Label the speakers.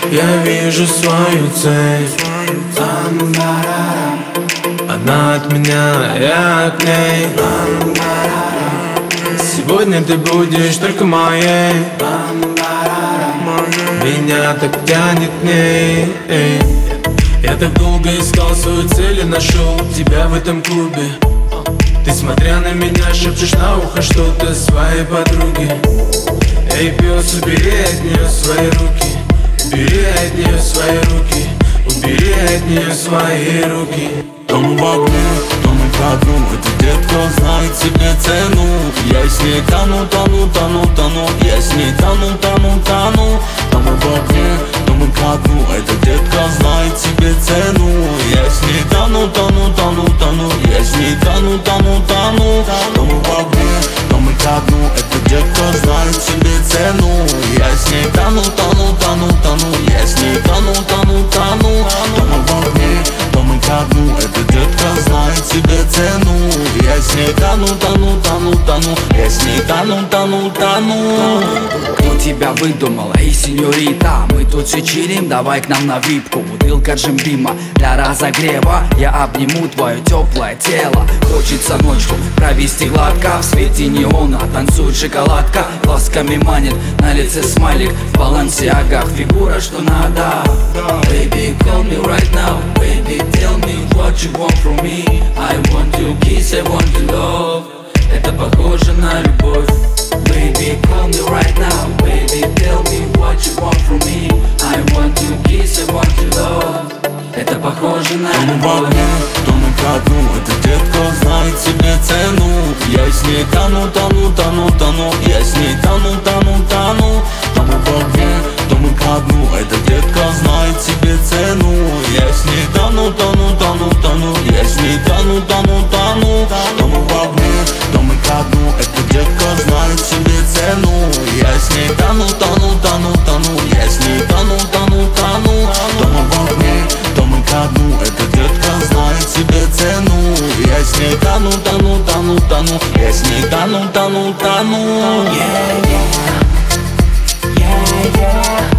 Speaker 1: Я вижу свою цель. Она от меня, я к ней. Сегодня ты будешь только моей. Меня так тянет к ней. Я так долго искал свою цель и нашел тебя в этом клубе. Ты, смотря на меня, шепчешь на ухо что-то своей подруге. Эй, пес, убери от нее свои руки. Убери от нее свои руки. Убери от нее свои руки.
Speaker 2: То мы в огне, то мы ко дну. Эта детка знает себе цену. Я с ней тону, тону, тону, тону. Я с ней тону, тону, тону. То мы в огне, то мы ко дну. Эта детка знает себе цену. Я с ней тону, тону, тону, тону. Я с ней тону, тону, тону. То мы в огне, то мы ко дну. Эта детка знает себе цену. Я с ней тону, тону, тону, тону. Я с ней тону, тону, тону. То мы в огне, то мы ко дну. Эта детка знает себе цену. Я с ней тону, тону, тону, тону. Я с ней тону, тону, тону.
Speaker 3: Кто тебя выдумал, эй, сеньорита? Мы тут чилим, давай к нам на випку. Бутылка джимбима для разогрева. Я обниму твое теплое тело. Хочется ночку провести гладко. В свете неона танцует шоколадка. Глазками манит, на лице смайлик. В балансиагах фигура, что надо. Baby, call me right now. Baby, tell me what you want from me. I want to kiss, I want to love. Это похоже на любовь. Baby, call me right now. Baby, tell me what you want from me. I want to kiss, I want to love. Это похоже на
Speaker 2: любовь. То мы в
Speaker 3: любовь.
Speaker 2: огне, то мы ко дну. Эта детка знает себе цену. Я с ней тону, тону, тону, тону. Я с ней тону, тону, тону. То мы в огне, то мы ко дну. Эта детка знает себе цену. Я с ней тону, тону, тону, тону. Я с ней тону, тону, тону. То мы в огне, то мы ко дну. Эта детка знает себе цену. Я с ней тону, тону, тону, тону. Я с ней тону, тону, тону. То мы в огне, то мы ко дну. Эта детка знает себе цену. Я с ней тону, тону, тону, тону. Я с ней тону, тону, тону.
Speaker 3: Yeah, yeah, yeah, yeah.